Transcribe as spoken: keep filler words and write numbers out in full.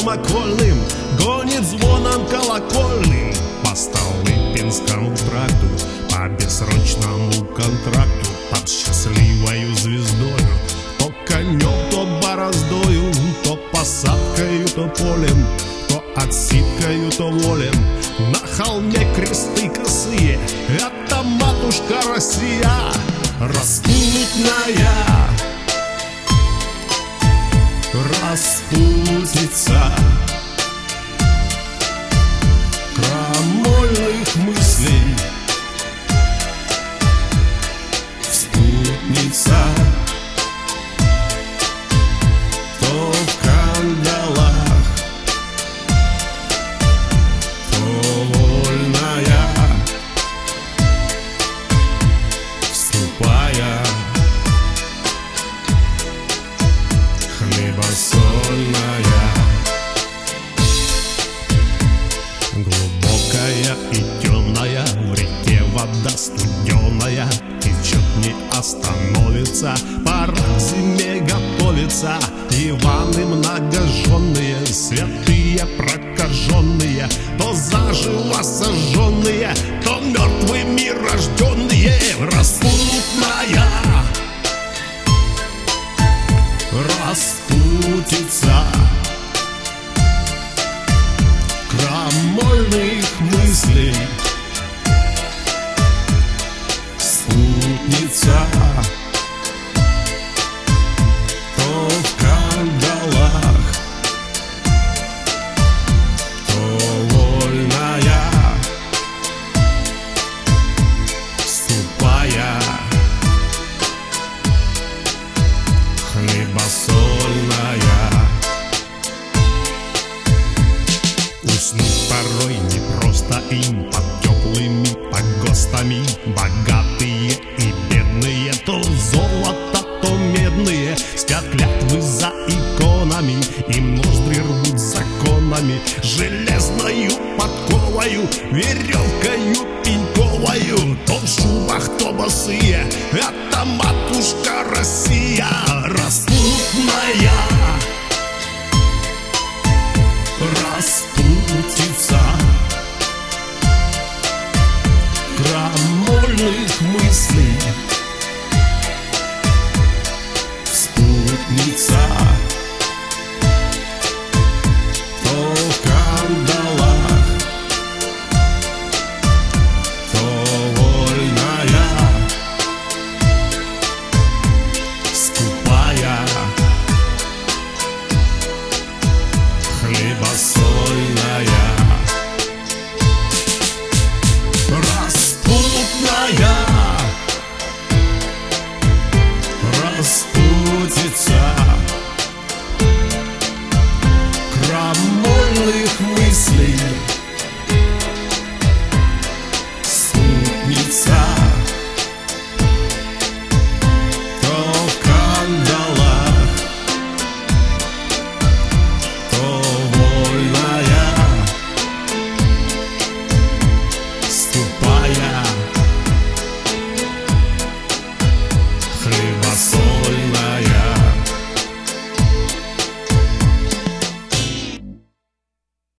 окольным, окольным, гонит звоном колокольным по Столыпинскому тракту, по бессрочному контракту, под счастливою звездою. То конем, то бороздою, то посадкою, то полем, то отсидкою, то волем. На холме кресты косые, это матушка Россия распутная, распутница крамольных мыслей, спутница. То в кандалах, то вольная, вступая, хлебосольная, глубокая и темная, в реке вода студеная, течет не остановится, пора к зиме готовится. Иваны многоженные, святые прокаженные, то заживо сожженные, то мертвыми рожденные. Распутная, распутица крамольных мыслей, спутница. То в кандалах, то вольная, ступая, хлебосольная. Уснуть порой непросто им под теплыми погостами. Богатые и бедные, то золото, то медные, спят клятвы за иконами, им ноздри рвут законами. Железною подковою, веревкою пеньковою, то в шубах, то босые, это матушка Россия распутная, распутица крамольных мыслей, спутница. То в кандалах, то вольная, скупая, хлебосольная, распутная, распутица